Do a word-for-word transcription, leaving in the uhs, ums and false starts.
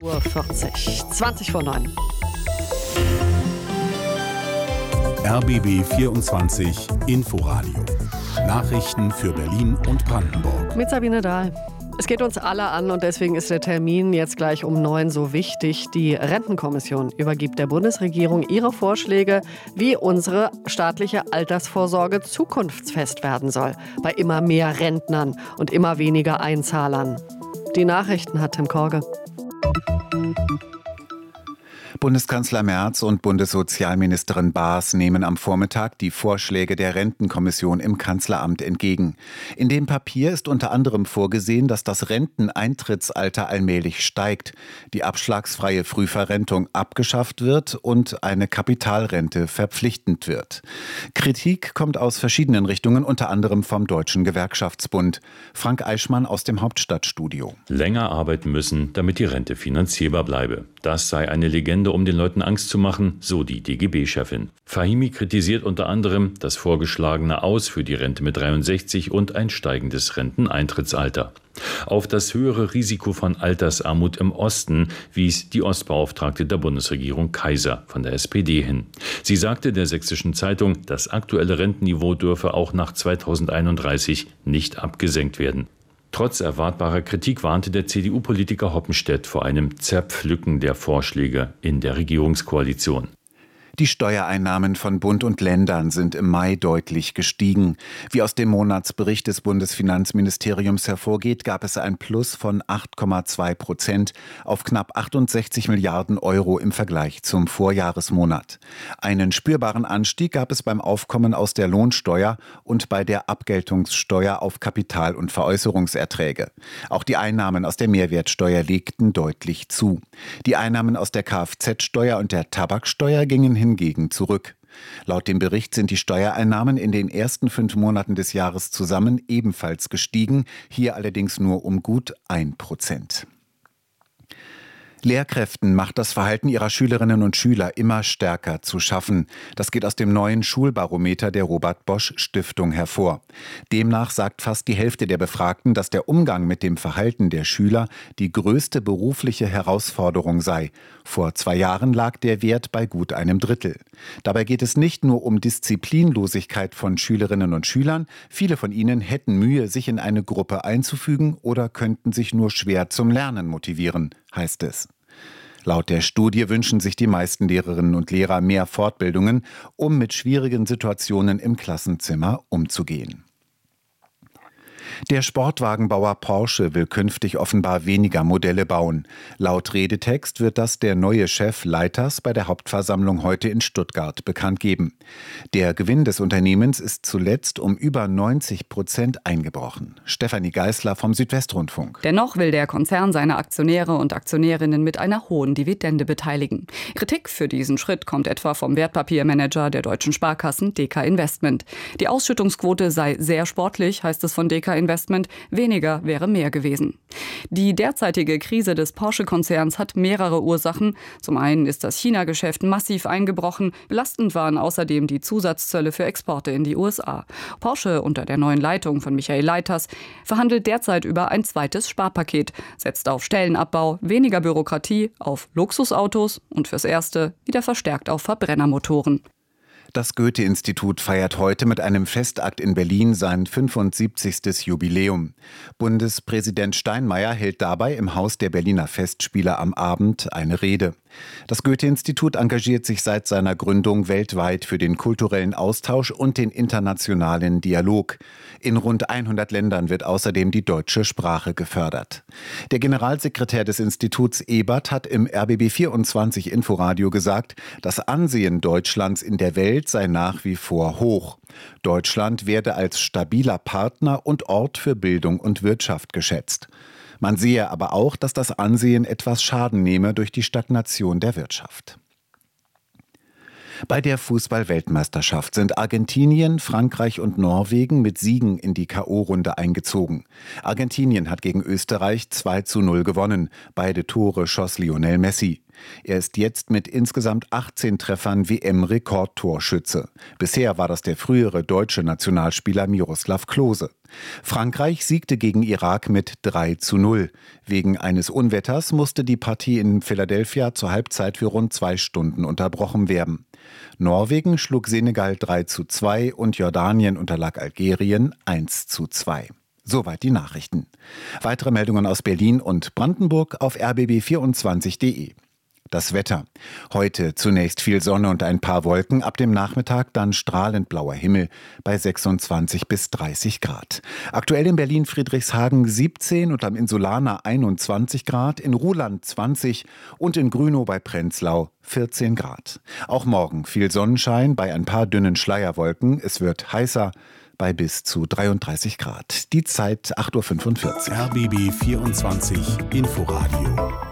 Uhr vierzig, zwanzig vor neun. R B B vierundzwanzig Inforadio. Nachrichten für Berlin und Brandenburg. Mit Sabine Dahl. Es geht uns alle an und deswegen ist der Termin jetzt gleich um neun so wichtig. Die Rentenkommission übergibt der Bundesregierung ihre Vorschläge, wie unsere staatliche Altersvorsorge zukunftsfest werden soll. Bei immer mehr Rentnern und immer weniger Einzahlern. Die Nachrichten hat Tim Korge. Bundeskanzler Merz und Bundessozialministerin Baas nehmen am Vormittag die Vorschläge der Rentenkommission im Kanzleramt entgegen. In dem Papier ist unter anderem vorgesehen, dass das Renteneintrittsalter allmählich steigt, die abschlagsfreie Frühverrentung abgeschafft wird und eine Kapitalrente verpflichtend wird. Kritik kommt aus verschiedenen Richtungen, unter anderem vom Deutschen Gewerkschaftsbund. Frank Eichmann aus dem Hauptstadtstudio. Länger arbeiten müssen, damit die Rente finanzierbar bleibe. Das sei eine Legende, um den Leuten Angst zu machen, so die D G B-Chefin. Fahimi kritisiert unter anderem das vorgeschlagene Aus für die Rente mit dreiundsechzig und ein steigendes Renteneintrittsalter. Auf das höhere Risiko von Altersarmut im Osten wies die Ostbeauftragte der Bundesregierung Kaiser von der S P D hin. Sie sagte der Sächsischen Zeitung, das aktuelle Rentenniveau dürfe auch nach zweitausendeinunddreißig nicht abgesenkt werden. Trotz erwartbarer Kritik warnte der C D U-Politiker Hoppenstedt vor einem Zerpflücken der Vorschläge in der Regierungskoalition. Die Steuereinnahmen von Bund und Ländern sind im Mai deutlich gestiegen. Wie aus dem Monatsbericht des Bundesfinanzministeriums hervorgeht, gab es ein Plus von acht Komma zwei Prozent auf knapp achtundsechzig Milliarden Euro im Vergleich zum Vorjahresmonat. Einen spürbaren Anstieg gab es beim Aufkommen aus der Lohnsteuer und bei der Abgeltungssteuer auf Kapital- und Veräußerungserträge. Auch die Einnahmen aus der Mehrwertsteuer legten deutlich zu. Die Einnahmen aus der Kfz-Steuer und der Tabaksteuer gingen hingegen zurück. Laut dem Bericht sind die Steuereinnahmen in den ersten fünf Monaten des Jahres zusammen ebenfalls gestiegen, hier allerdings nur um gut ein Prozent. Lehrkräften macht das Verhalten ihrer Schülerinnen und Schüler immer stärker zu schaffen. Das geht aus dem neuen Schulbarometer der Robert-Bosch-Stiftung hervor. Demnach sagt fast die Hälfte der Befragten, dass der Umgang mit dem Verhalten der Schüler die größte berufliche Herausforderung sei. Vor zwei Jahren lag der Wert bei gut einem Drittel. Dabei geht es nicht nur um Disziplinlosigkeit von Schülerinnen und Schülern. Viele von ihnen hätten Mühe, sich in eine Gruppe einzufügen oder könnten sich nur schwer zum Lernen motivieren, heißt es. Laut der Studie wünschen sich die meisten Lehrerinnen und Lehrer mehr Fortbildungen, um mit schwierigen Situationen im Klassenzimmer umzugehen. Der Sportwagenbauer Porsche will künftig offenbar weniger Modelle bauen. Laut Redetext wird das der neue Chef Leiters bei der Hauptversammlung heute in Stuttgart bekannt geben. Der Gewinn des Unternehmens ist zuletzt um über neunzig Prozent eingebrochen. Stefanie Geißler vom Südwestrundfunk. Dennoch will der Konzern seine Aktionäre und Aktionärinnen mit einer hohen Dividende beteiligen. Kritik für diesen Schritt kommt etwa vom Wertpapiermanager der deutschen Sparkassen D K Investment. Die Ausschüttungsquote sei sehr sportlich, heißt es von D K Investment. Weniger wäre mehr gewesen. Die derzeitige Krise des Porsche-Konzerns hat mehrere Ursachen. Zum einen ist das China-Geschäft massiv eingebrochen. Belastend waren außerdem die Zusatzzölle für Exporte in die U S A. Porsche unter der neuen Leitung von Michael Leiters verhandelt derzeit über ein zweites Sparpaket, setzt auf Stellenabbau, weniger Bürokratie, auf Luxusautos und fürs Erste wieder verstärkt auf Verbrennermotoren. Das Goethe-Institut feiert heute mit einem Festakt in Berlin sein fünfundsiebzigstes Jubiläum. Bundespräsident Steinmeier hält dabei im Haus der Berliner Festspiele am Abend eine Rede. Das Goethe-Institut engagiert sich seit seiner Gründung weltweit für den kulturellen Austausch und den internationalen Dialog. In rund hundert Ländern wird außerdem die deutsche Sprache gefördert. Der Generalsekretär des Instituts Ebert hat im R B B vierundzwanzig Inforadio gesagt, das Ansehen Deutschlands in der Welt sei nach wie vor hoch. Deutschland werde als stabiler Partner und Ort für Bildung und Wirtschaft geschätzt. Man sehe aber auch, dass das Ansehen etwas Schaden nehme durch die Stagnation der Wirtschaft. Bei der Fußball-Weltmeisterschaft sind Argentinien, Frankreich und Norwegen mit Siegen in die K O-Runde eingezogen. Argentinien hat gegen Österreich zwei zu null gewonnen. Beide Tore schoss Lionel Messi. Er ist jetzt mit insgesamt achtzehn Treffern W M-Rekordtorschütze. Bisher war das der frühere deutsche Nationalspieler Miroslav Klose. Frankreich siegte gegen Irak mit drei zu null. Wegen eines Unwetters musste die Partie in Philadelphia zur Halbzeit für rund zwei Stunden unterbrochen werden. Norwegen schlug Senegal drei zu zwei und Jordanien unterlag Algerien eins zu zwei. Soweit die Nachrichten. Weitere Meldungen aus Berlin und Brandenburg auf r b b vierundzwanzig punkt de. Das Wetter. Heute zunächst viel Sonne und ein paar Wolken, ab dem Nachmittag dann strahlend blauer Himmel bei sechsundzwanzig bis dreißig Grad. Aktuell in Berlin-Friedrichshagen siebzehn und am Insulaner einundzwanzig Grad, in Ruhland zwanzig und in Grünow bei Prenzlau vierzehn Grad. Auch morgen viel Sonnenschein bei ein paar dünnen Schleierwolken. Es wird heißer bei bis zu dreiunddreißig Grad. Die Zeit acht Uhr fünfundvierzig. R B B vierundzwanzig Inforadio